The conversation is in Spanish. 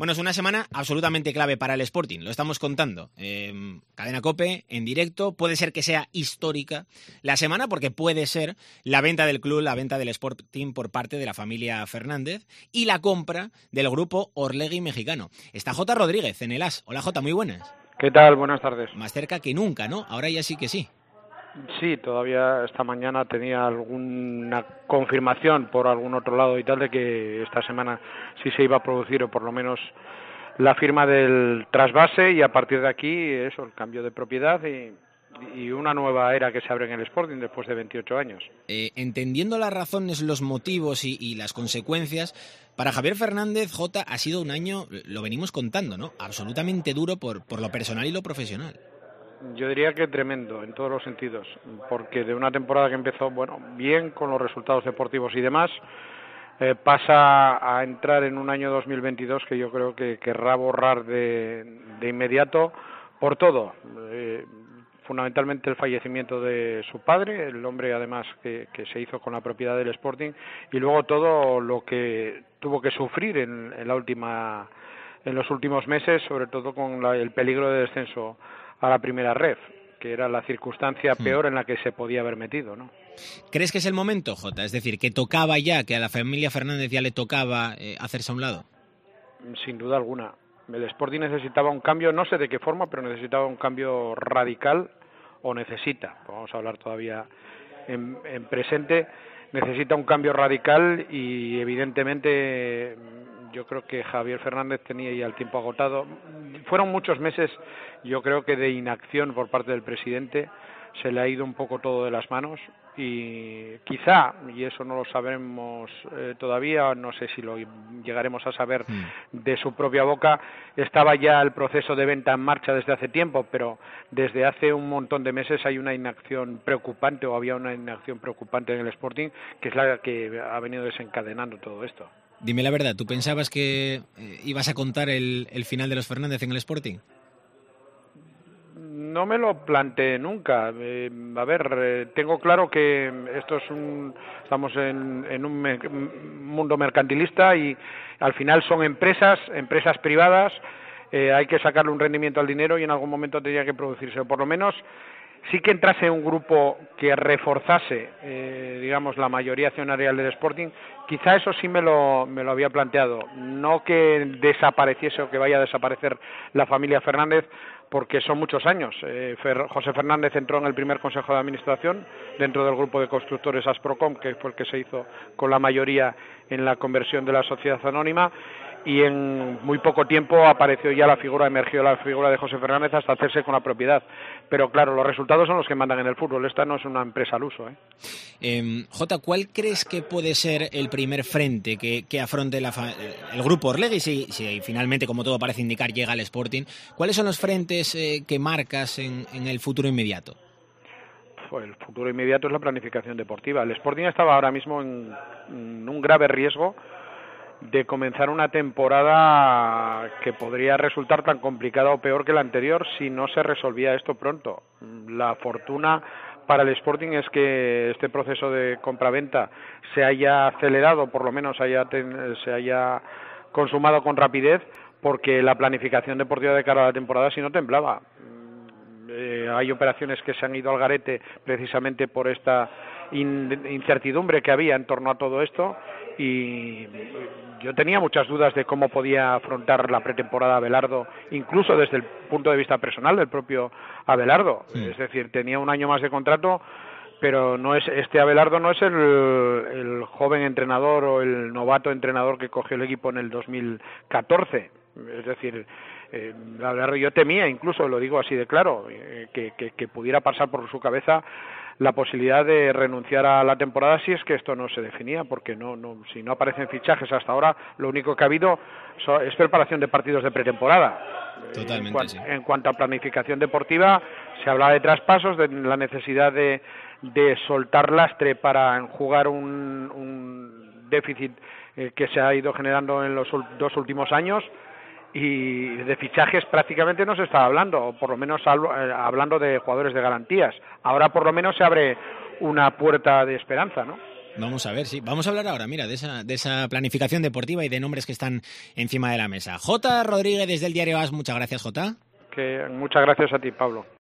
Bueno, es una semana absolutamente clave para el Sporting, lo estamos contando. Cadena COPE, en directo, puede ser que sea histórica la semana porque puede ser la venta del club, la venta del Sporting por parte de la familia Fernández y la compra del grupo Orlegui mexicano. Está Jota Rodríguez en el AS. Hola Jota, muy buenas. ¿Qué tal? Buenas tardes. Más cerca que nunca, ¿no? Ahora ya sí que sí. Sí, todavía esta mañana tenía alguna confirmación por algún otro lado y tal de que esta semana sí se iba a producir o por lo menos la firma del trasvase y a partir de aquí eso, el cambio de propiedad y una nueva era que se abre en el Sporting después de 28 años. Entendiendo las razones, los motivos y las consecuencias, para Javier Fernández, Jota, ha sido un año, lo venimos contando, ¿no? Absolutamente duro por lo personal y lo profesional. Yo diría que tremendo en todos los sentidos, porque de una temporada que empezó, bueno, bien con los resultados deportivos y demás, pasa a entrar en un año 2022 que yo creo que querrá borrar de inmediato por todo. Fundamentalmente el fallecimiento de su padre, el hombre además que se hizo con la propiedad del Sporting, y luego todo lo que tuvo que sufrir en los últimos meses, sobre todo con el peligro de descenso a la primera ref, que era la circunstancia peor en la que se podía haber metido, ¿no? ¿Crees que es el momento, Jota? Es decir, que tocaba ya, que a la familia Fernández ya le tocaba hacerse a un lado. Sin duda alguna. El Sporting necesitaba un cambio, no sé de qué forma, pero necesitaba un cambio radical, o necesita, vamos a hablar todavía en presente, necesita un cambio radical y evidentemente yo creo que Javier Fernández tenía ya el tiempo agotado. Fueron muchos meses, yo creo que de inacción por parte del presidente, se le ha ido un poco todo de las manos y quizá, y eso no lo sabremos todavía, no sé si lo llegaremos a saber de su propia boca, estaba ya el proceso de venta en marcha desde hace tiempo, pero desde hace un montón de meses hay una inacción preocupante, o había una inacción preocupante en el Sporting, que es la que ha venido desencadenando todo esto. Dime la verdad, ¿tú pensabas que ibas a contar el final de los Fernández en el Sporting? No me lo planteé nunca. Tengo claro que estamos en un mundo mercantilista y al final son empresas privadas, hay que sacarle un rendimiento al dinero y en algún momento tenía que producirse, o por lo menos sí que entrase un grupo que reforzase, digamos, la mayoría accionarial del Sporting. Quizá eso sí me lo había planteado, no que desapareciese o que vaya a desaparecer la familia Fernández, porque son muchos años. José Fernández entró en el primer consejo de administración dentro del grupo de constructores Asprocom, que fue el que se hizo con la mayoría en la conversión de la sociedad anónima, y en muy poco tiempo emergió la figura de José Fernández hasta hacerse con la propiedad. Pero claro, los resultados son los que mandan en el fútbol. Esta no es una empresa al uso. Jota, ¿cuál crees que puede ser el primer frente que afronte el grupo Orlegui si finalmente, como todo parece indicar, llega al Sporting? ¿Cuáles son los frentes que marcas en el futuro inmediato? Pues el futuro inmediato es la planificación deportiva. El Sporting estaba ahora mismo en un grave riesgo de comenzar una temporada que podría resultar tan complicada o peor que la anterior si no se resolvía esto pronto. La fortuna para el Sporting es que este proceso de compraventa se haya acelerado, por lo menos se haya consumado con rapidez, porque la planificación deportiva de cara a la temporada si no temblaba. Hay operaciones que se han ido al garete precisamente por esta incertidumbre que había en torno a todo esto, y yo tenía muchas dudas de cómo podía afrontar la pretemporada Abelardo, incluso desde el punto de vista personal del propio Abelardo. Es decir, tenía un año más de contrato, pero Abelardo no es el joven entrenador o el novato entrenador que cogió el equipo en el 2014. Es decir, Abelardo, yo temía, incluso lo digo así de claro, que pudiera pasar por su cabeza la posibilidad de renunciar a la temporada si es que esto no se definía, porque si no aparecen fichajes hasta ahora, lo único que ha habido es preparación de partidos de pretemporada. Totalmente, sí. En cuanto a planificación deportiva, se hablaba de traspasos, de la necesidad de soltar lastre para enjugar un déficit que se ha ido generando en los 2 últimos años, y de fichajes prácticamente no se estaba hablando, o por lo menos hablando de jugadores de garantías. Ahora por lo menos se abre una puerta de esperanza, ¿no? Vamos a ver, sí. Vamos a hablar ahora, mira, de esa planificación deportiva y de nombres que están encima de la mesa. J. Rodríguez desde el diario AS, muchas gracias, J. Muchas gracias a ti, Pablo.